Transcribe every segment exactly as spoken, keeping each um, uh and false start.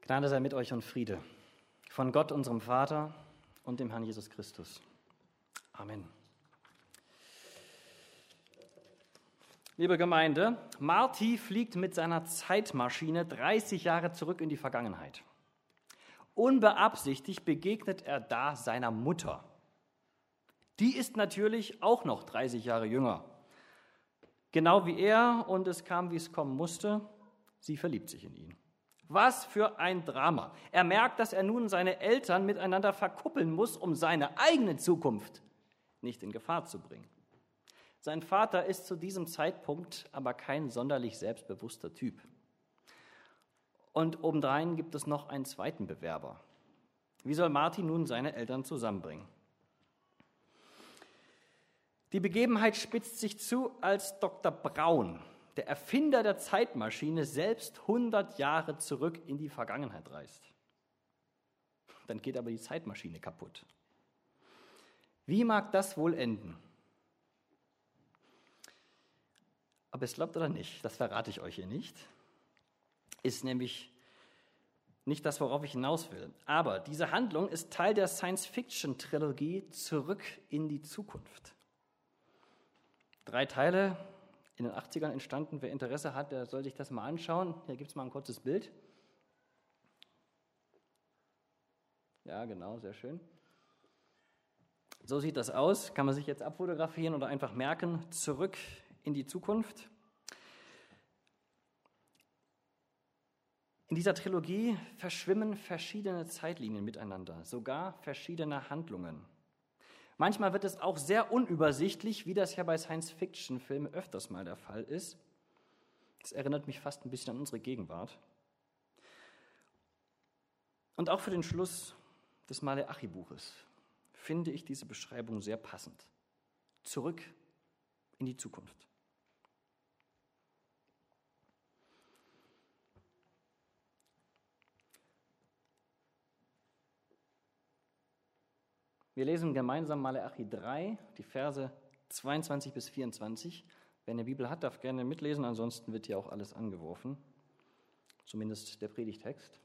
Gnade sei mit euch und Friede von Gott, unserem Vater und dem Herrn Jesus Christus. Amen. Liebe Gemeinde, Marty fliegt mit seiner Zeitmaschine dreißig Jahre zurück in die Vergangenheit. Unbeabsichtigt begegnet er da seiner Mutter. Die ist natürlich auch noch dreißig Jahre jünger. Genau wie er, und es kam, wie es kommen musste, sie verliebt sich in ihn. Was für ein Drama. Er merkt, dass er nun seine Eltern miteinander verkuppeln muss, um seine eigene Zukunft nicht in Gefahr zu bringen. Sein Vater ist zu diesem Zeitpunkt aber kein sonderlich selbstbewusster Typ. Und obendrein gibt es noch einen zweiten Bewerber. Wie soll Martin nun seine Eltern zusammenbringen? Die Begebenheit spitzt sich zu, als Doktor Braun, der Erfinder der Zeitmaschine, selbst hundert Jahre zurück in die Vergangenheit reist. Dann geht aber die Zeitmaschine kaputt. Wie mag das wohl enden? Ob ihr es glaubt oder nicht, das verrate ich euch hier nicht. Ist nämlich nicht das, worauf ich hinaus will. Aber diese Handlung ist Teil der Science-Fiction-Trilogie Zurück in die Zukunft. Drei Teile, in den achtzigern entstanden. Wer Interesse hat, der soll sich das mal anschauen. Hier gibt es mal ein kurzes Bild. Ja, genau, sehr schön. So sieht das aus. Kann man sich jetzt abfotografieren oder einfach merken. Zurück in die Zukunft. In dieser Trilogie verschwimmen verschiedene Zeitlinien miteinander, sogar verschiedene Handlungen. Manchmal wird es auch sehr unübersichtlich, wie das ja bei Science-Fiction-Filmen öfters mal der Fall ist. Das erinnert mich fast ein bisschen an unsere Gegenwart. Und auch für den Schluss des Maleachi-Buches finde ich diese Beschreibung sehr passend. Zurück in die Zukunft. Wir lesen gemeinsam Maleachi drei, die Verse zweiundzwanzig bis vierundzwanzig. Wer eine Bibel hat, darf gerne mitlesen, ansonsten wird hier auch alles angeworfen, zumindest der Predigtext.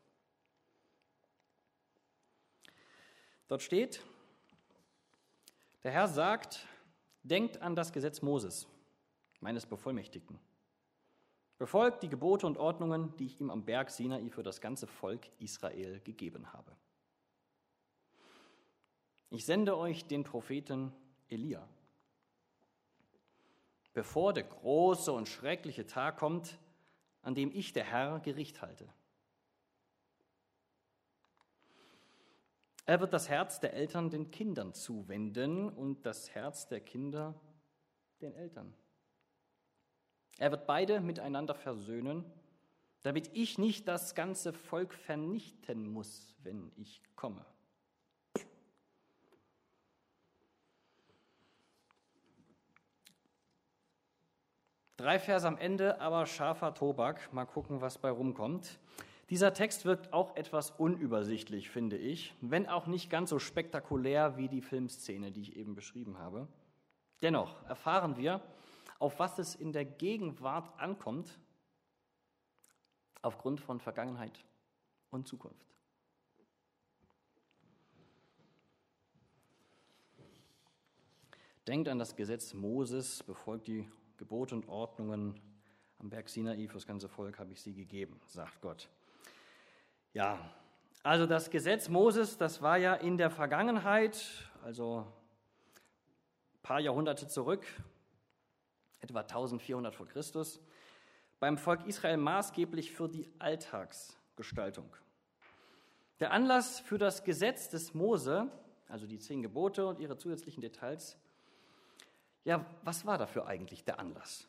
Dort steht, der Herr sagt, denkt an das Gesetz Moses, meines Bevollmächtigten. Befolgt die Gebote und Ordnungen, die ich ihm am Berg Sinai für das ganze Volk Israel gegeben habe. Ich sende euch den Propheten Elia, bevor der große und schreckliche Tag kommt, an dem ich, der Herr, Gericht halte. Er wird das Herz der Eltern den Kindern zuwenden und das Herz der Kinder den Eltern. Er wird beide miteinander versöhnen, damit ich nicht das ganze Volk vernichten muss, wenn ich komme. Drei Verse am Ende, aber scharfer Tobak. Mal gucken, was bei rumkommt. Dieser Text wirkt auch etwas unübersichtlich, finde ich, wenn auch nicht ganz so spektakulär wie die Filmszene, die ich eben beschrieben habe. Dennoch erfahren wir, auf was es in der Gegenwart ankommt, aufgrund von Vergangenheit und Zukunft. Denkt an das Gesetz Moses, befolgt die Gebote und Ordnungen am Berg Sinai, für das ganze Volk habe ich sie gegeben, sagt Gott. Ja, also das Gesetz Moses, das war ja in der Vergangenheit, also ein paar Jahrhunderte zurück, etwa eintausendvierhundert vor Christus, beim Volk Israel maßgeblich für die Alltagsgestaltung. Der Anlass für das Gesetz des Mose, also die zehn Gebote und ihre zusätzlichen Details, ja, was war dafür eigentlich der Anlass?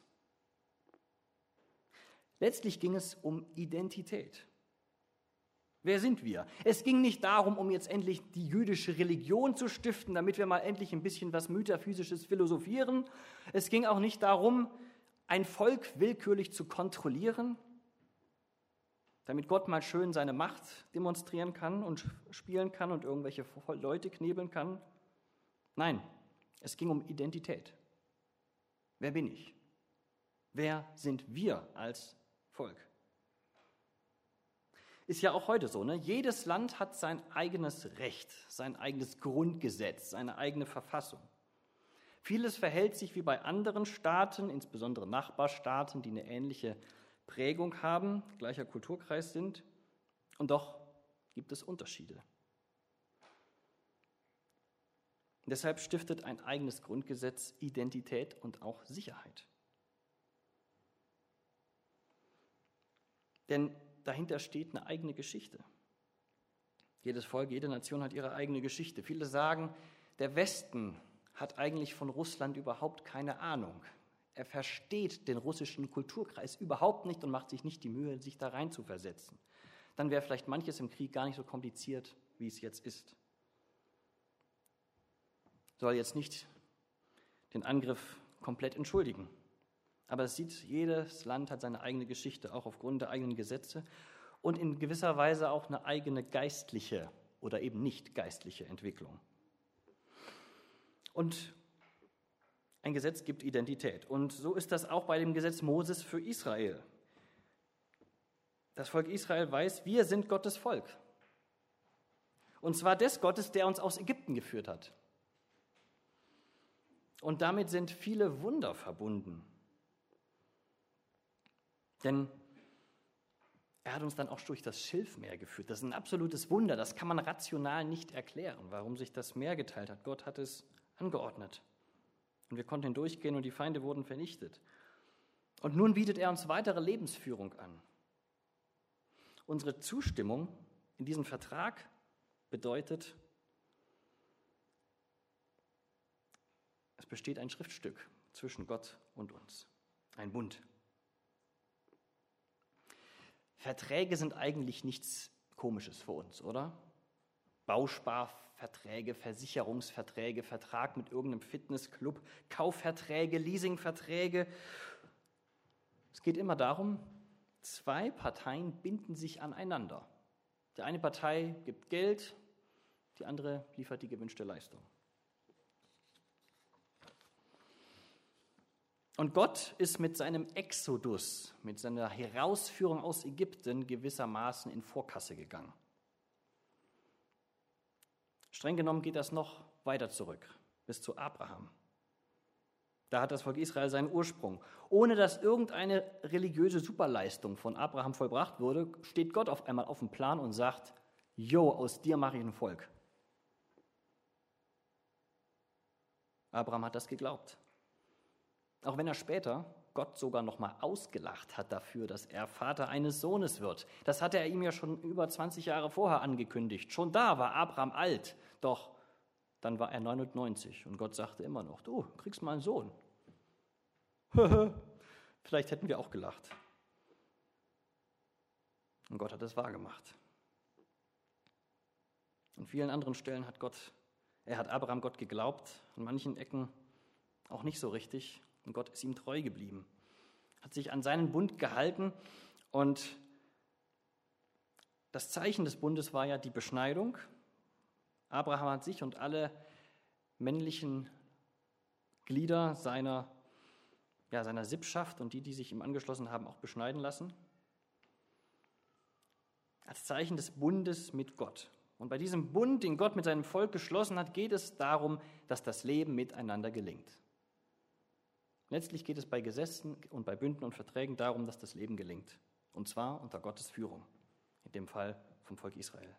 Letztlich ging es um Identität. Wer sind wir? Es ging nicht darum, um jetzt endlich die jüdische Religion zu stiften, damit wir mal endlich ein bisschen was Metaphysisches philosophieren. Es ging auch nicht darum, ein Volk willkürlich zu kontrollieren, damit Gott mal schön seine Macht demonstrieren kann und spielen kann und irgendwelche Leute knebeln kann. Nein, es ging um Identität. Wer bin ich? Wer sind wir als Volk? Ist ja auch heute so, ne? Jedes Land hat sein eigenes Recht, sein eigenes Grundgesetz, seine eigene Verfassung. Vieles verhält sich wie bei anderen Staaten, insbesondere Nachbarstaaten, die eine ähnliche Prägung haben, gleicher Kulturkreis sind. Und doch gibt es Unterschiede. Und deshalb stiftet ein eigenes Grundgesetz Identität und auch Sicherheit. Denn dahinter steht eine eigene Geschichte. Jedes Volk, jede Nation hat ihre eigene Geschichte. Viele sagen, der Westen hat eigentlich von Russland überhaupt keine Ahnung. Er versteht den russischen Kulturkreis überhaupt nicht und macht sich nicht die Mühe, sich da rein zu versetzen. Dann wäre vielleicht manches im Krieg gar nicht so kompliziert, wie es jetzt ist. Soll jetzt nicht den Angriff komplett entschuldigen. Aber es sieht, jedes Land hat seine eigene Geschichte, auch aufgrund der eigenen Gesetze und in gewisser Weise auch eine eigene geistliche oder eben nicht geistliche Entwicklung. Und ein Gesetz gibt Identität. Und so ist das auch bei dem Gesetz Moses für Israel. Das Volk Israel weiß, wir sind Gottes Volk. Und zwar des Gottes, der uns aus Ägypten geführt hat. Und damit sind viele Wunder verbunden. Denn er hat uns dann auch durch das Schilfmeer geführt. Das ist ein absolutes Wunder. Das kann man rational nicht erklären, warum sich das Meer geteilt hat. Gott hat es angeordnet. Und wir konnten hindurchgehen und die Feinde wurden vernichtet. Und nun bietet er uns weitere Lebensführung an. Unsere Zustimmung in diesen Vertrag bedeutet, es besteht ein Schriftstück zwischen Gott und uns, ein Bund. Verträge sind eigentlich nichts Komisches für uns, oder? Bausparverträge, Versicherungsverträge, Vertrag mit irgendeinem Fitnessclub, Kaufverträge, Leasingverträge. Es geht immer darum, zwei Parteien binden sich aneinander. Die eine Partei gibt Geld, die andere liefert die gewünschte Leistung. Und Gott ist mit seinem Exodus, mit seiner Herausführung aus Ägypten gewissermaßen in Vorkasse gegangen. Streng genommen geht das noch weiter zurück, bis zu Abraham. Da hat das Volk Israel seinen Ursprung. Ohne dass irgendeine religiöse Superleistung von Abraham vollbracht wurde, steht Gott auf einmal auf dem Plan und sagt, Jo, aus dir mache ich ein Volk. Abraham hat das geglaubt. Auch wenn er später Gott sogar noch mal ausgelacht hat dafür, dass er Vater eines Sohnes wird. Das hatte er ihm ja schon über zwanzig Jahre vorher angekündigt. Schon da war Abraham alt, doch dann war er neunundneunzig und Gott sagte immer noch, du kriegst mal einen Sohn. Vielleicht hätten wir auch gelacht. Und Gott hat es wahrgemacht. An vielen anderen Stellen hat Gott, er hat Abraham Gott geglaubt, an manchen Ecken auch nicht so richtig. Und Gott ist ihm treu geblieben, hat sich an seinen Bund gehalten. Und das Zeichen des Bundes war ja die Beschneidung. Abraham hat sich und alle männlichen Glieder seiner, ja, seiner Sippschaft und die, die sich ihm angeschlossen haben, auch beschneiden lassen. Als Zeichen des Bundes mit Gott. Und bei diesem Bund, den Gott mit seinem Volk geschlossen hat, geht es darum, dass das Leben miteinander gelingt. Letztlich geht es bei Gesetzen und bei Bünden und Verträgen darum, dass das Leben gelingt. Und zwar unter Gottes Führung, in dem Fall vom Volk Israel.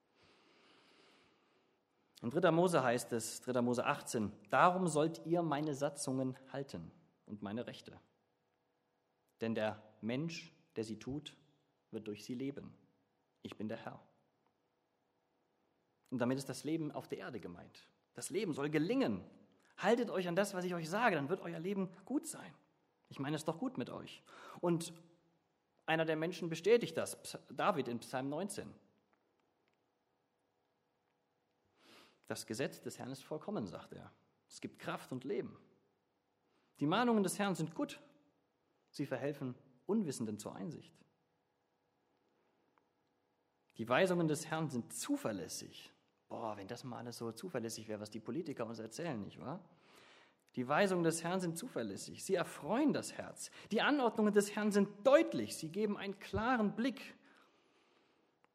In dritter Mose heißt es, dritter Mose achtzehn, darum sollt ihr meine Satzungen halten und meine Rechte. Denn der Mensch, der sie tut, wird durch sie leben. Ich bin der Herr. Und damit ist das Leben auf der Erde gemeint. Das Leben soll gelingen. Haltet euch an das, was ich euch sage, dann wird euer Leben gut sein. Ich meine es doch gut mit euch. Und einer der Menschen bestätigt das, David in Psalm neunzehn. Das Gesetz des Herrn ist vollkommen, sagt er. Es gibt Kraft und Leben. Die Mahnungen des Herrn sind gut. Sie verhelfen Unwissenden zur Einsicht. Die Weisungen des Herrn sind zuverlässig. Boah, wenn das mal alles so zuverlässig wäre, was die Politiker uns erzählen, nicht wahr? Die Weisungen des Herrn sind zuverlässig. Sie erfreuen das Herz. Die Anordnungen des Herrn sind deutlich. Sie geben einen klaren Blick.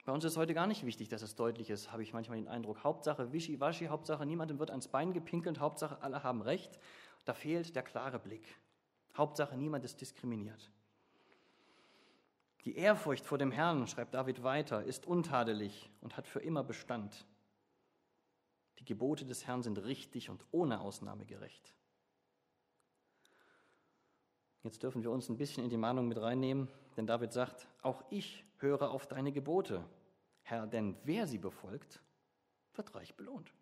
Bei uns ist heute gar nicht wichtig, dass es deutlich ist, habe ich manchmal den Eindruck. Hauptsache Wischiwaschi, Hauptsache niemandem wird ans Bein gepinkelt, Hauptsache alle haben Recht. Da fehlt der klare Blick. Hauptsache niemand ist diskriminiert. Die Ehrfurcht vor dem Herrn, schreibt David weiter, ist untadelig und hat für immer Bestand. Die Gebote des Herrn sind richtig und ohne Ausnahme gerecht. Jetzt dürfen wir uns ein bisschen in die Mahnung mit reinnehmen, denn David sagt, auch ich höre auf deine Gebote, Herr, denn wer sie befolgt, wird reich belohnt.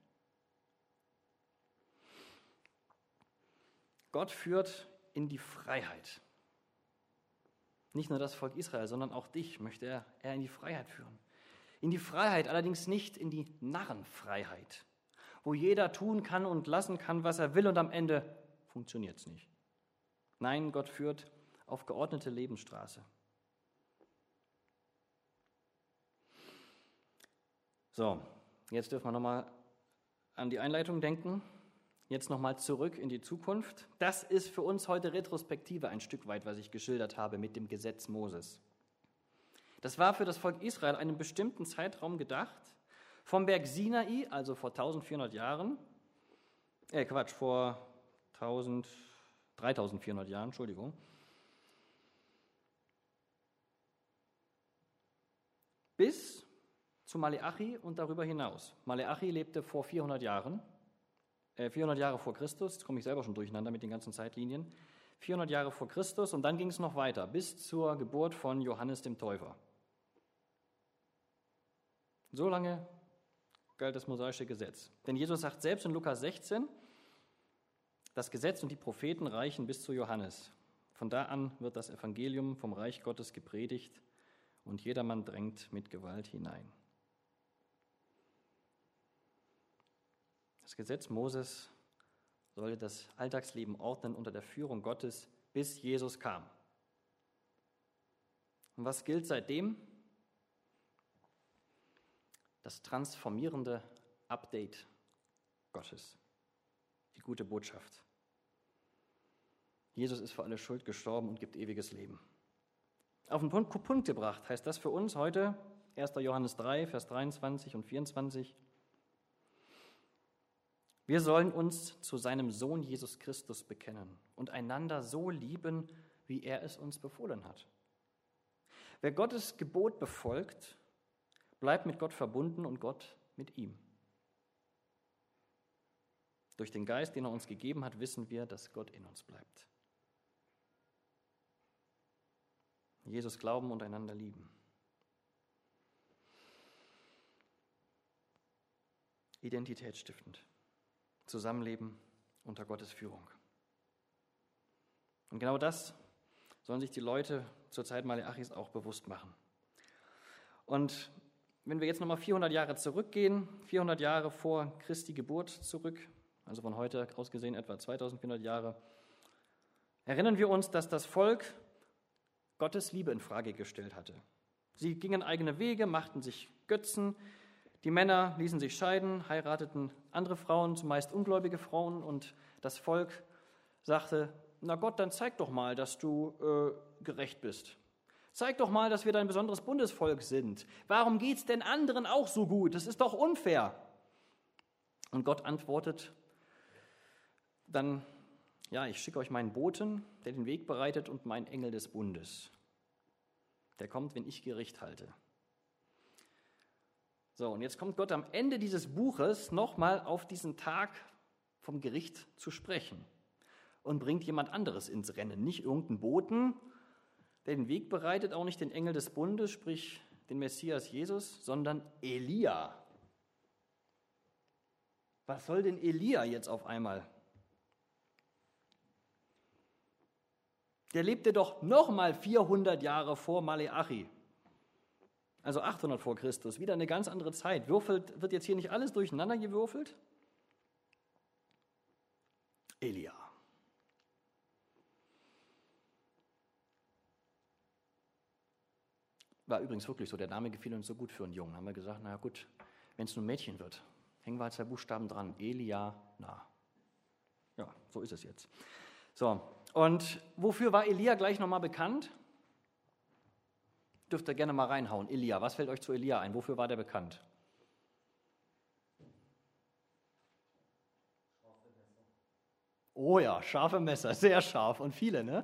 Gott führt in die Freiheit. Nicht nur das Volk Israel, sondern auch dich möchte er, er in die Freiheit führen. In die Freiheit, allerdings nicht in die Narrenfreiheit, wo jeder tun kann und lassen kann, was er will und am Ende funktioniert es nicht. Nein, Gott führt auf geordnete Lebensstraße. So, jetzt dürfen wir nochmal an die Einleitung denken. Jetzt nochmal zurück in die Zukunft. Das ist für uns heute Retrospektive ein Stück weit, was ich geschildert habe mit dem Gesetz Moses. Das war für das Volk Israel einen bestimmten Zeitraum gedacht, vom Berg Sinai, also vor eintausendvierhundert Jahren, äh Quatsch, vor dreitausendvierhundert Jahren, Entschuldigung, bis zu Maleachi und darüber hinaus. Maleachi lebte vor vierhundert Jahren, äh, vierhundert Jahre vor Christus, jetzt komme ich selber schon durcheinander mit den ganzen Zeitlinien, vierhundert Jahre vor Christus und dann ging es noch weiter, bis zur Geburt von Johannes dem Täufer. So lange galt das mosaische Gesetz. Denn Jesus sagt selbst in Lukas sechzehn, das Gesetz und die Propheten reichen bis zu Johannes. Von da an wird das Evangelium vom Reich Gottes gepredigt und jedermann drängt mit Gewalt hinein. Das Gesetz Moses sollte das Alltagsleben ordnen unter der Führung Gottes, bis Jesus kam. Und was gilt seitdem? Das transformierende Update Gottes, die gute Botschaft. Jesus ist für alle Schuld gestorben und gibt ewiges Leben. Auf den Punkt, Punkt gebracht heißt das für uns heute, erster Johannes drei, Vers dreiundzwanzig und vierundzwanzig, wir sollen uns zu seinem Sohn Jesus Christus bekennen und einander so lieben, wie er es uns befohlen hat. Wer Gottes Gebot befolgt, bleibt mit Gott verbunden und Gott mit ihm. Durch den Geist, den er uns gegeben hat, wissen wir, dass Gott in uns bleibt. Jesus glauben und einander lieben. Identitätsstiftend. Zusammenleben unter Gottes Führung. Und genau das sollen sich die Leute zur Zeit Maleachis auch bewusst machen. Und wenn wir jetzt nochmal vierhundert Jahre zurückgehen, vierhundert Jahre vor Christi Geburt zurück, also von heute aus gesehen etwa zweitausendvierhundert Jahre, erinnern wir uns, dass das Volk Gottes Liebe in Frage gestellt hatte. Sie gingen eigene Wege, machten sich Götzen, die Männer ließen sich scheiden, heirateten andere Frauen, zumeist ungläubige Frauen, und das Volk sagte, na Gott, dann zeig doch mal, dass du äh, gerecht bist. Zeig doch mal, dass wir dein besonderes Bundesvolk sind. Warum geht's denn anderen auch so gut? Das ist doch unfair. Und Gott antwortet dann, ja, ich schicke euch meinen Boten, der den Weg bereitet, und meinen Engel des Bundes. Der kommt, wenn ich Gericht halte. So, und jetzt kommt Gott am Ende dieses Buches nochmal auf diesen Tag vom Gericht zu sprechen und bringt jemand anderes ins Rennen. Nicht irgendeinen Boten, der den Weg bereitet, auch nicht den Engel des Bundes, sprich den Messias Jesus, sondern Elia. Was soll denn Elia jetzt auf einmal? Der lebte doch nochmal vierhundert Jahre vor Maleachi. Also achthundert vor Christus, wieder eine ganz andere Zeit. Würfelt, wird jetzt hier nicht alles durcheinander gewürfelt? Elia. War übrigens wirklich so, der Name gefiel uns so gut für einen Jungen. Haben wir gesagt, na gut, wenn es nur ein Mädchen wird, hängen wir halt zwei Buchstaben dran. Elia, na. Ja, so ist es jetzt. So, und wofür war Elia gleich nochmal bekannt? Dürft ihr gerne mal reinhauen. Elia, was fällt euch zu Elia ein? Wofür war der bekannt? Oh ja, scharfe Messer, sehr scharf und viele, ne?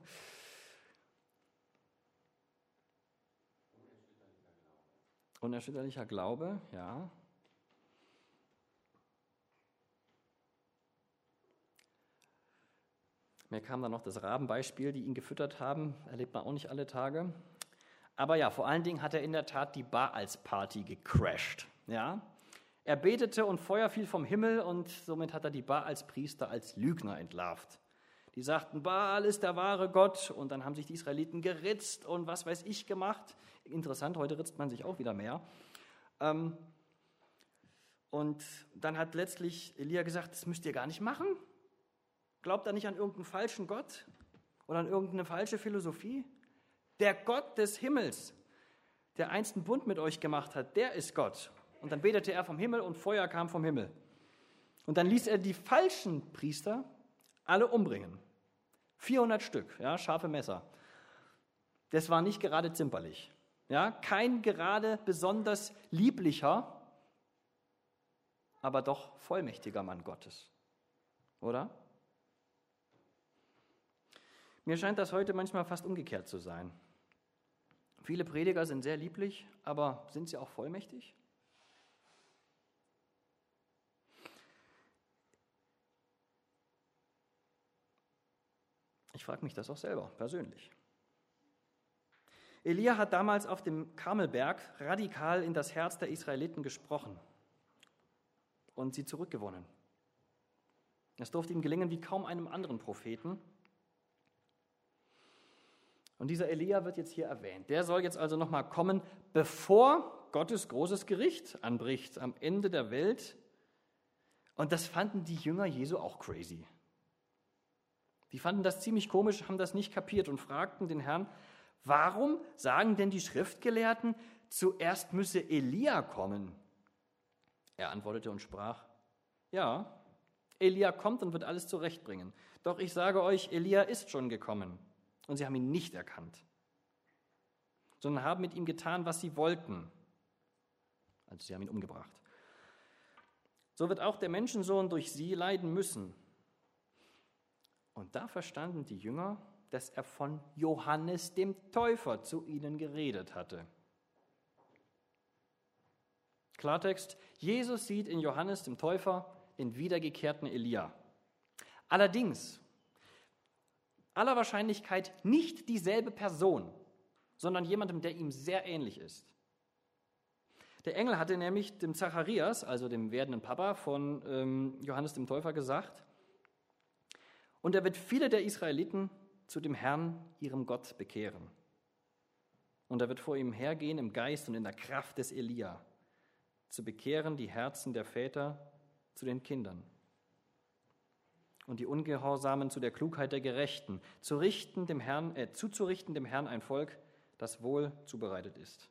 Unerschütterlicher Glaube, ja. Mir kam dann noch das Rabenbeispiel, die ihn gefüttert haben, erlebt man auch nicht alle Tage. Aber ja, vor allen Dingen hat er in der Tat die Baals-Party gecrashed. Ja? Er betete und Feuer fiel vom Himmel und somit hat er die Baals-Priester als Lügner entlarvt. Die sagten, Baal ist der wahre Gott, und dann haben sich die Israeliten geritzt und was weiß ich gemacht. Interessant, heute ritzt man sich auch wieder mehr. Und dann hat letztlich Elia gesagt, das müsst ihr gar nicht machen. Glaubt da nicht an irgendeinen falschen Gott oder an irgendeine falsche Philosophie? Der Gott des Himmels, der einst einen Bund mit euch gemacht hat, der ist Gott. Und dann betete er vom Himmel und Feuer kam vom Himmel. Und dann ließ er die falschen Priester alle umbringen. vierhundert Stück, ja, scharfe Messer. Das war nicht gerade zimperlich. Ja, kein gerade besonders lieblicher, aber doch vollmächtiger Mann Gottes. Oder? Mir scheint das heute manchmal fast umgekehrt zu sein. Viele Prediger sind sehr lieblich, aber sind sie auch vollmächtig? Ich frage mich das auch selber, persönlich. Elia hat damals auf dem Karmelberg radikal in das Herz der Israeliten gesprochen und sie zurückgewonnen. Es durfte ihm gelingen wie kaum einem anderen Propheten. Und dieser Elia wird jetzt hier erwähnt. Der soll jetzt also nochmal kommen, bevor Gottes großes Gericht anbricht, am Ende der Welt. Und das fanden die Jünger Jesu auch crazy. Die fanden das ziemlich komisch, haben das nicht kapiert und fragten den Herrn, warum sagen denn die Schriftgelehrten, zuerst müsse Elia kommen? Er antwortete und sprach, ja, Elia kommt und wird alles zurechtbringen. Doch ich sage euch, Elia ist schon gekommen. Und sie haben ihn nicht erkannt, sondern haben mit ihm getan, was sie wollten. Also sie haben ihn umgebracht. So wird auch der Menschensohn durch sie leiden müssen. Und da verstanden die Jünger, dass er von Johannes dem Täufer zu ihnen geredet hatte. Klartext, Jesus sieht in Johannes dem Täufer den wiedergekehrten Elia. Allerdings, aller Wahrscheinlichkeit nicht dieselbe Person, sondern jemandem, der ihm sehr ähnlich ist. Der Engel hatte nämlich dem Zacharias, also dem werdenden Papa von ähm, Johannes dem Täufer, gesagt, und er wird viele der Israeliten zu dem Herrn, ihrem Gott, bekehren. Und er wird vor ihm hergehen im Geist und in der Kraft des Elia, zu bekehren die Herzen der Väter zu den Kindern und die Ungehorsamen zu der Klugheit der Gerechten, zu richten dem Herrn, äh, zuzurichten dem Herrn ein Volk, das wohl zubereitet ist.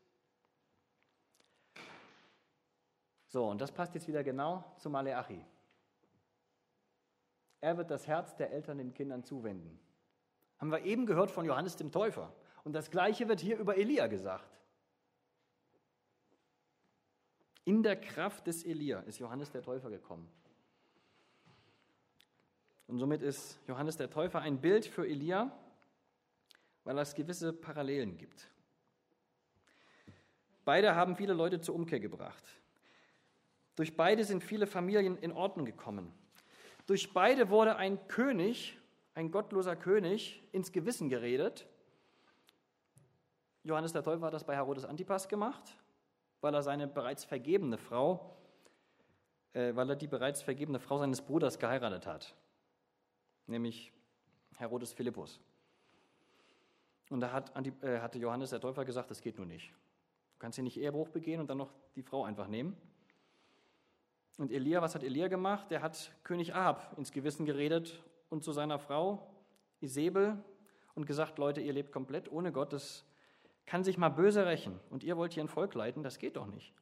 So, und das passt jetzt wieder genau zu Maleachi. Er wird das Herz der Eltern den Kindern zuwenden. Haben wir eben gehört von Johannes dem Täufer. Und das Gleiche wird hier über Elia gesagt. In der Kraft des Elia ist Johannes der Täufer gekommen. Und somit ist Johannes der Täufer ein Bild für Elia, weil es gewisse Parallelen gibt. Beide haben viele Leute zur Umkehr gebracht. Durch beide sind viele Familien in Ordnung gekommen. Durch beide wurde ein König, ein gottloser König, ins Gewissen geredet. Johannes der Täufer hat das bei Herodes Antipas gemacht, weil er seine bereits vergebene Frau, äh, weil er die bereits vergebene Frau seines Bruders geheiratet hat, nämlich Herodes Philippus. Und da hat, äh, hatte Johannes der Täufer gesagt, das geht nur nicht. Du kannst hier nicht Ehebruch begehen und dann noch die Frau einfach nehmen. Und Elia, was hat Elia gemacht? Der hat König Ahab ins Gewissen geredet und zu seiner Frau Isebel und gesagt, Leute, ihr lebt komplett ohne Gott, das kann sich mal böse rächen. Und ihr wollt hier ein Volk leiten, das geht doch nicht.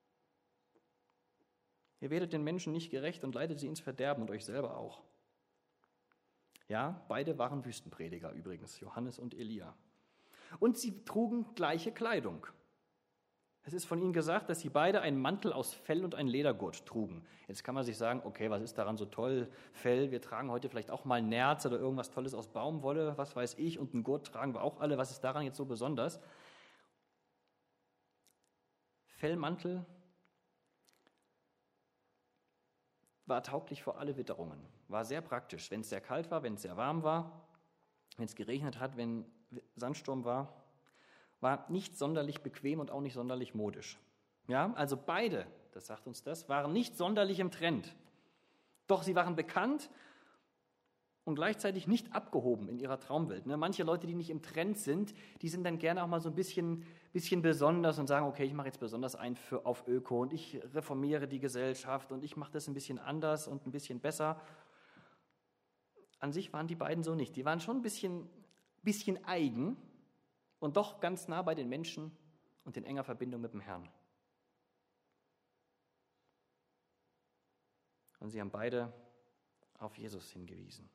Ihr werdet den Menschen nicht gerecht und leitet sie ins Verderben und euch selber auch. Ja, beide waren Wüstenprediger übrigens, Johannes und Elia. Und sie trugen gleiche Kleidung. Es ist von ihnen gesagt, dass sie beide einen Mantel aus Fell und einen Ledergurt trugen. Jetzt kann man sich sagen, okay, was ist daran so toll? Fell, wir tragen heute vielleicht auch mal Nerz oder irgendwas Tolles aus Baumwolle, was weiß ich, und einen Gurt tragen wir auch alle. Was ist daran jetzt so besonders? Fellmantel war tauglich für alle Witterungen, war sehr praktisch, wenn es sehr kalt war, wenn es sehr warm war, wenn es geregnet hat, wenn Sandsturm war. War nicht sonderlich bequem und auch nicht sonderlich modisch. Ja, also beide, das sagt uns das, waren nicht sonderlich im Trend. Doch sie waren bekannt und gleichzeitig nicht abgehoben in ihrer Traumwelt. Ne? Manche Leute, die nicht im Trend sind, die sind dann gerne auch mal so ein bisschen, bisschen besonders und sagen, okay, ich mache jetzt besonders ein für, auf Öko und ich reformiere die Gesellschaft und ich mache das ein bisschen anders und ein bisschen besser. An sich waren die beiden so nicht. Die waren schon ein bisschen, bisschen eigen, und doch ganz nah bei den Menschen und in enger Verbindung mit dem Herrn. Und sie haben beide auf Jesus hingewiesen.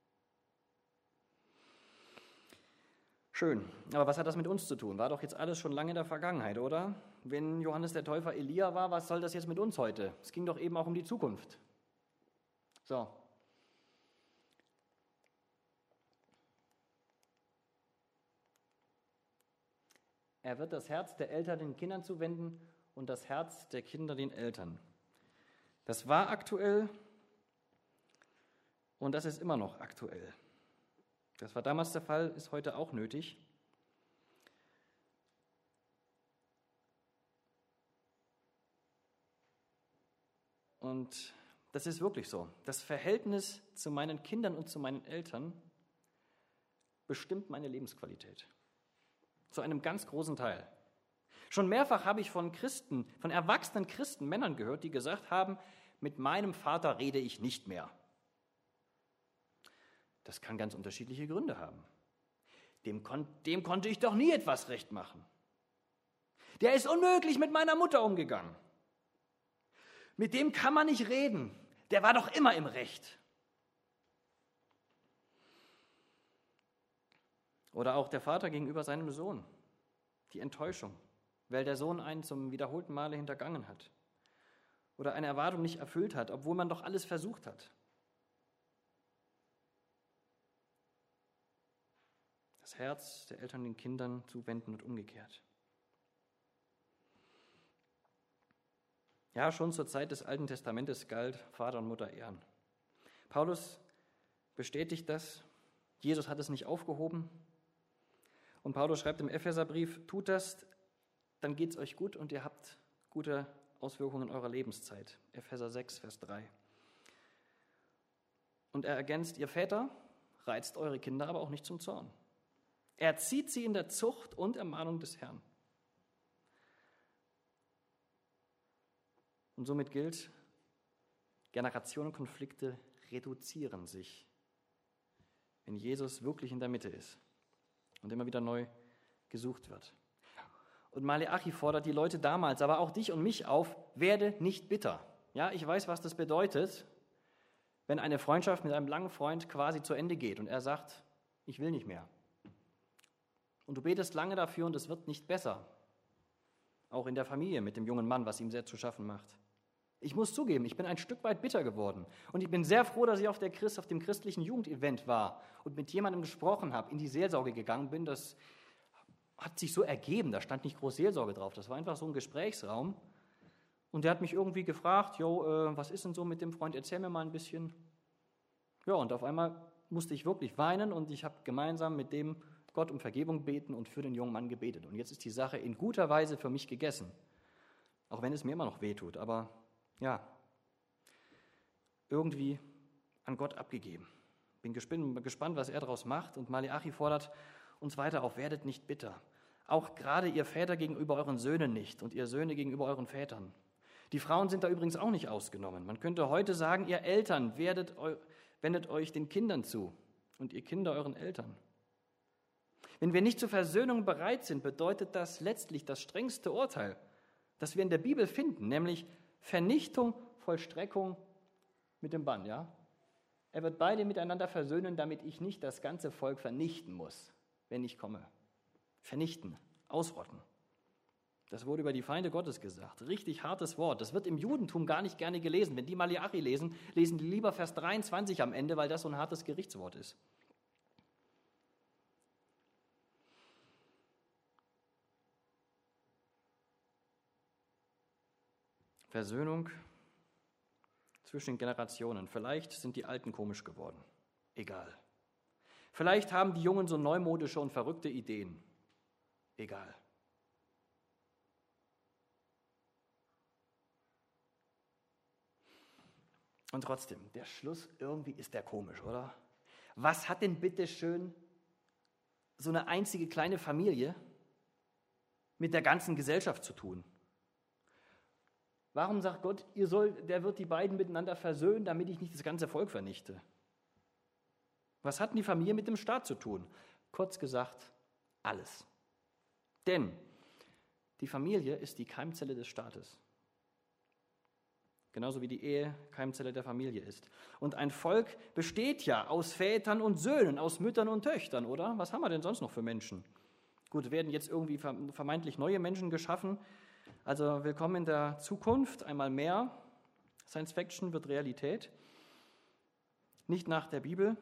Schön, aber was hat das mit uns zu tun? War doch jetzt alles schon lange in der Vergangenheit, oder? Wenn Johannes der Täufer Elia war, was soll das jetzt mit uns heute? Es ging doch eben auch um die Zukunft. So. Er wird das Herz der Eltern den Kindern zuwenden und das Herz der Kinder den Eltern. Das war aktuell und das ist immer noch aktuell. Das war damals der Fall, ist heute auch nötig. Und das ist wirklich so. Das Verhältnis zu meinen Kindern und zu meinen Eltern bestimmt meine Lebensqualität. Zu einem ganz großen Teil. Schon mehrfach habe ich von Christen, von erwachsenen Christen, Männern gehört, die gesagt haben, mit meinem Vater rede ich nicht mehr. Das kann ganz unterschiedliche Gründe haben. Dem, kon- dem konnte ich doch nie etwas recht machen. Der ist unmöglich mit meiner Mutter umgegangen. Mit dem kann man nicht reden. Der war doch immer im Recht. Oder auch der Vater gegenüber seinem Sohn. Die Enttäuschung, weil der Sohn einen zum wiederholten Male hintergangen hat. Oder eine Erwartung nicht erfüllt hat, obwohl man doch alles versucht hat. Das Herz der Eltern den Kindern zuwenden und umgekehrt. Ja, schon zur Zeit des Alten Testamentes galt Vater und Mutter ehren. Paulus bestätigt das. Jesus hat es nicht aufgehoben. Und Paulus schreibt im Epheserbrief, tut das, dann geht es euch gut und ihr habt gute Auswirkungen in eurer Lebenszeit. Epheser sechs, Vers drei. Und er ergänzt, ihr Väter, reizt eure Kinder aber auch nicht zum Zorn. Erzieht sie in der Zucht und Ermahnung des Herrn. Und somit gilt, Generationenkonflikte reduzieren sich, wenn Jesus wirklich in der Mitte ist und immer wieder neu gesucht wird. Und Maleachi fordert die Leute damals, aber auch dich und mich auf, werde nicht bitter. Ja, ich weiß, was das bedeutet, wenn eine Freundschaft mit einem langen Freund quasi zu Ende geht und er sagt, ich will nicht mehr. Und du betest lange dafür und es wird nicht besser. Auch in der Familie mit dem jungen Mann, was ihm sehr zu schaffen macht. Ich muss zugeben, ich bin ein Stück weit bitter geworden. Und ich bin sehr froh, dass ich auf, der Christ, auf dem christlichen Jugendevent war und mit jemandem gesprochen habe, in die Seelsorge gegangen bin. Das hat sich so ergeben, da stand nicht groß Seelsorge drauf. Das war einfach so ein Gesprächsraum. Und der hat mich irgendwie gefragt, jo, äh, was ist denn so mit dem Freund, erzähl mir mal ein bisschen. Ja, und auf einmal musste ich wirklich weinen und ich habe gemeinsam mit dem Gott um Vergebung beten und für den jungen Mann gebetet. Und jetzt ist die Sache in guter Weise für mich gegessen. Auch wenn es mir immer noch wehtut, aber ja, irgendwie an Gott abgegeben. Bin gespannt, was er daraus macht. Und Maleachi fordert uns weiter auf, werdet nicht bitter. Auch gerade ihr Väter gegenüber euren Söhnen nicht und ihr Söhne gegenüber euren Vätern. Die Frauen sind da übrigens auch nicht ausgenommen. Man könnte heute sagen, ihr Eltern werdet, wendet euch den Kindern zu und ihr Kinder euren Eltern. Wenn wir nicht zur Versöhnung bereit sind, bedeutet das letztlich das strengste Urteil, das wir in der Bibel finden, nämlich Vernichtung, Vollstreckung mit dem Bann. Ja? Er wird beide miteinander versöhnen, damit ich nicht das ganze Volk vernichten muss, wenn ich komme. vernichten, ausrotten. Das wurde über die Feinde Gottes gesagt. Richtig hartes Wort. Das wird im Judentum gar nicht gerne gelesen. Wenn die Maleachi lesen, lesen die lieber Vers dreiundzwanzig am Ende, weil das so ein hartes Gerichtswort ist. Versöhnung zwischen den Generationen. Vielleicht sind die Alten komisch geworden. Egal. Vielleicht haben die Jungen so neumodische und verrückte Ideen. Egal. Und trotzdem, der Schluss, irgendwie ist der komisch, oder? Was hat denn bitte schön so eine einzige kleine Familie mit der ganzen Gesellschaft zu tun? Warum sagt Gott, ihr soll, der wird die beiden miteinander versöhnen, damit ich nicht das ganze Volk vernichte? Was hat denn die Familie mit dem Staat zu tun? Kurz gesagt, alles. Denn die Familie ist die Keimzelle des Staates. Genauso wie die Ehe Keimzelle der Familie ist. Und ein Volk besteht ja aus Vätern und Söhnen, aus Müttern und Töchtern, oder? Was haben wir denn sonst noch für Menschen? Gut, werden jetzt irgendwie vermeintlich neue Menschen geschaffen. Also willkommen in der Zukunft, einmal mehr. Science Fiction wird Realität. Nicht nach der Bibel.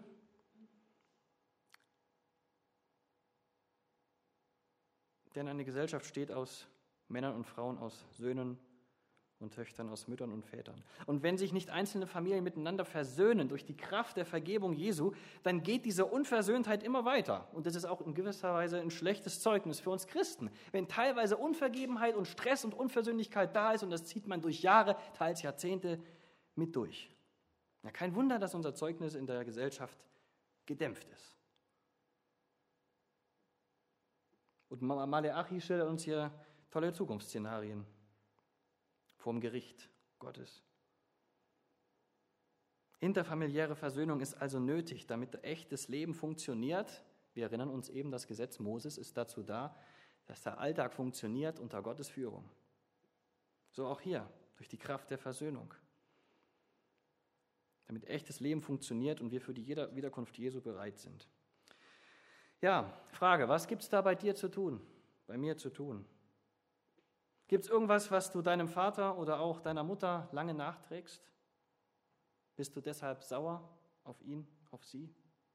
Denn eine Gesellschaft steht aus Männern und Frauen, aus Söhnen und Töchtern, aus Müttern und Vätern. Und wenn sich nicht einzelne Familien miteinander versöhnen durch die Kraft der Vergebung Jesu, dann geht diese Unversöhntheit immer weiter. Und das ist auch in gewisser Weise ein schlechtes Zeugnis für uns Christen. Wenn teilweise Unvergebenheit und Stress und Unversöhnlichkeit da ist, und das zieht man durch Jahre, teils Jahrzehnte mit durch. Ja, kein Wunder, dass unser Zeugnis in der Gesellschaft gedämpft ist. Und Maleachi schildert uns hier tolle Zukunftsszenarien vom Gericht Gottes. Interfamiliäre Versöhnung ist also nötig, damit echtes Leben funktioniert. Wir erinnern uns eben, das Gesetz Moses ist dazu da, dass der Alltag funktioniert unter Gottes Führung. So auch hier, durch die Kraft der Versöhnung. Damit echtes Leben funktioniert und wir für die Wiederkunft Jesu bereit sind. Ja, Frage, was gibt es da bei dir zu tun, bei mir zu tun? Gibt es irgendwas, was du deinem Vater oder auch deiner Mutter lange nachträgst? Bist du deshalb sauer auf ihn, auf sie?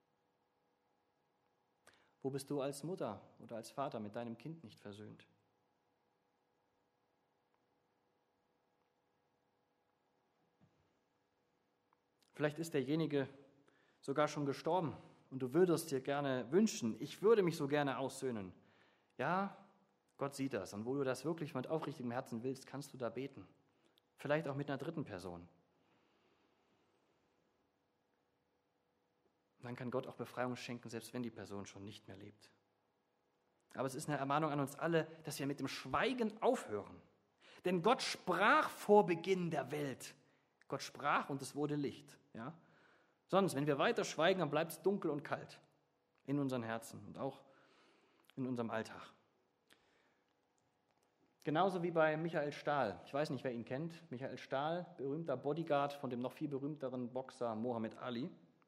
Wo bist du als Mutter oder als Vater mit deinem Kind nicht versöhnt? Vielleicht ist derjenige sogar schon gestorben und du würdest dir gerne wünschen, ich würde mich so gerne aussöhnen. Ja, Gott sieht das. Und wo du das wirklich mit aufrichtigem Herzen willst, kannst du da beten. Vielleicht auch mit einer dritten Person. Dann kann Gott auch Befreiung schenken, selbst wenn die Person schon nicht mehr lebt. Aber es ist eine Ermahnung an uns alle, dass wir mit dem Schweigen aufhören. Denn Gott sprach vor Beginn der Welt. Gott sprach und es wurde Licht. Ja? Sonst, wenn wir weiter schweigen, dann bleibt es dunkel und kalt in unseren Herzen und auch in unserem Alltag. Genauso wie bei Michael Stahl. Ich weiß nicht, wer ihn kennt. Michael Stahl, berühmter Bodyguard von dem noch viel berühmteren Boxer Muhammad Ali.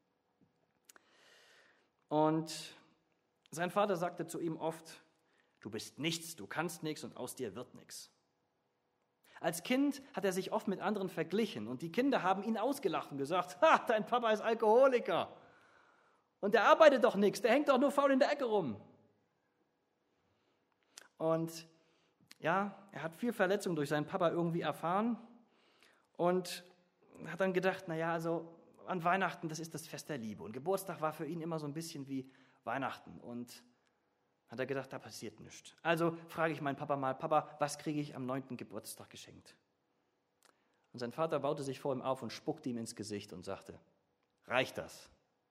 Und sein Vater sagte zu ihm oft, du bist nichts, du kannst nichts und aus dir wird nichts. Als Kind hat er sich oft mit anderen verglichen und die Kinder haben ihn ausgelacht und gesagt, ha, dein Papa ist Alkoholiker und der arbeitet doch nichts, der hängt doch nur faul in der Ecke rum. Und ja, er hat viel Verletzung durch seinen Papa irgendwie erfahren und hat dann gedacht, naja, also an Weihnachten, das ist das Fest der Liebe. Und Geburtstag war für ihn immer so ein bisschen wie Weihnachten. Und hat er gedacht, da passiert nichts. Also frage ich meinen Papa mal, Papa, was kriege ich am neunten Geburtstag geschenkt? Und sein Vater baute sich vor ihm auf und spuckte ihm ins Gesicht und sagte, reicht das?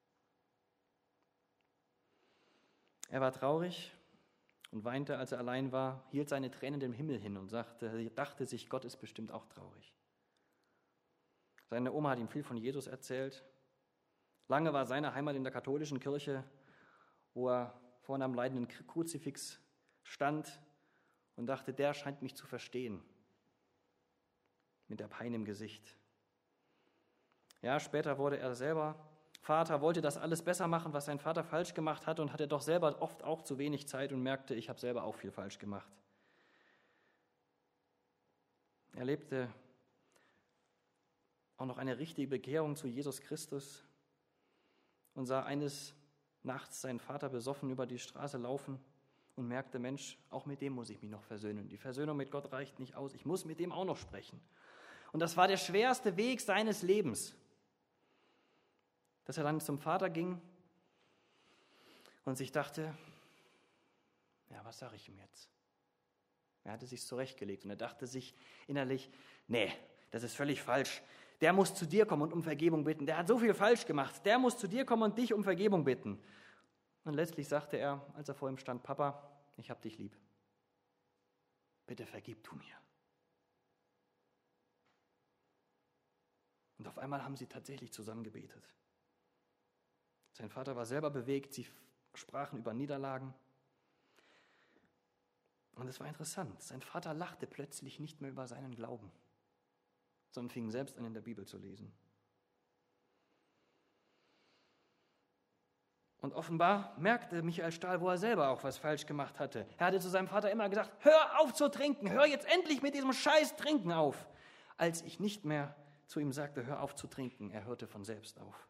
Er war traurig und weinte, als er allein war, hielt seine Tränen dem Himmel hin und sagte, dachte sich, Gott ist bestimmt auch traurig. Seine Oma hat ihm viel von Jesus erzählt. Lange war seine Heimat in der katholischen Kirche, wo er vorne am leidenden Kruzifix stand und dachte, der scheint mich zu verstehen, mit der Pein im Gesicht. Ja, später wurde er selber Vater wollte das alles besser machen, was sein Vater falsch gemacht hatte und hatte doch selber oft auch zu wenig Zeit und merkte, ich habe selber auch viel falsch gemacht. Er lebte auch noch eine richtige Bekehrung zu Jesus Christus und sah eines Nachts seinen Vater besoffen über die Straße laufen und merkte, Mensch, auch mit dem muss ich mich noch versöhnen. Die Versöhnung mit Gott reicht nicht aus, ich muss mit dem auch noch sprechen. Und das war der schwerste Weg seines Lebens, dass er dann zum Vater ging und sich dachte, ja, was sage ich ihm jetzt? Er hatte sich zurechtgelegt und er dachte sich innerlich, nee, das ist völlig falsch. Der muss zu dir kommen und um Vergebung bitten. Der hat so viel falsch gemacht. Der muss zu dir kommen und dich um Vergebung bitten. Und letztlich sagte er, als er vor ihm stand, Papa, ich hab dich lieb. Bitte vergib du mir. Und auf einmal haben sie tatsächlich zusammen gebetet. Sein Vater war selber bewegt, sie sprachen über Niederlagen. Und es war interessant, sein Vater lachte plötzlich nicht mehr über seinen Glauben, sondern fing selbst an, in der Bibel zu lesen. Und offenbar merkte Michael Stahl, wo er selber auch was falsch gemacht hatte. Er hatte zu seinem Vater immer gesagt, hör auf zu trinken, hör jetzt endlich mit diesem scheiß Trinken auf. Als ich nicht mehr zu ihm sagte, hör auf zu trinken, er hörte von selbst auf.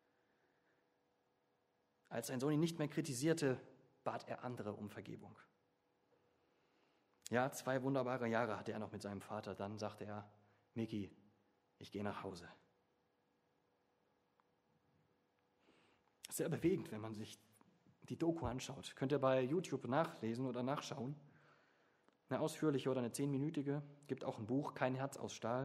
Als sein Sohn ihn nicht mehr kritisierte, bat er andere um Vergebung. Ja, zwei wunderbare Jahre hatte er noch mit seinem Vater. Dann sagte er, Miki, ich gehe nach Hause. Sehr bewegend, wenn man sich die Doku anschaut. Könnt ihr bei YouTube nachlesen oder nachschauen. Eine ausführliche oder eine zehnminütige. Gibt auch ein Buch, Kein Herz aus Stahl.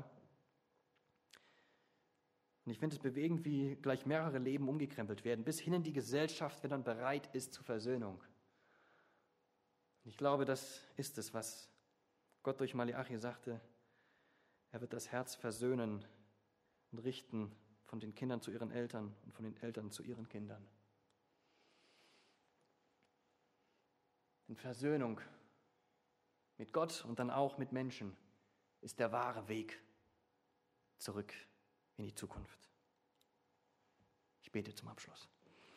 Und ich finde es bewegend, wie gleich mehrere Leben umgekrempelt werden, bis hin in die Gesellschaft, wenn dann bereit ist zur Versöhnung. Und ich glaube, das ist es, was Gott durch Malachi sagte. Er wird das Herz versöhnen und richten von den Kindern zu ihren Eltern und von den Eltern zu ihren Kindern. Denn Versöhnung mit Gott und dann auch mit Menschen ist der wahre Weg zurück in die Zukunft. Ich bete zum Abschluss.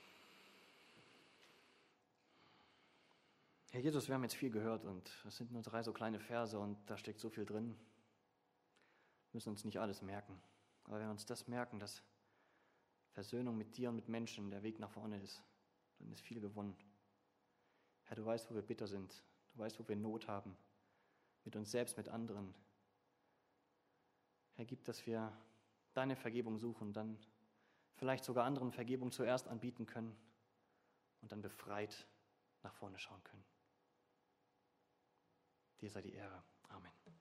Herr Jesus, wir haben jetzt viel gehört und es sind nur drei so kleine Verse und da steckt so viel drin. Wir müssen uns nicht alles merken. Aber wenn wir uns das merken, dass Versöhnung mit dir und mit Menschen der Weg nach vorne ist, dann ist viel gewonnen. Herr, du weißt, wo wir bitter sind. Du weißt, wo wir Not haben. Mit uns selbst, mit anderen. Herr, gib, dass wir deine Vergebung suchen, dann vielleicht sogar anderen Vergebung zuerst anbieten können und dann befreit nach vorne schauen können. Dir sei die Ehre. Amen.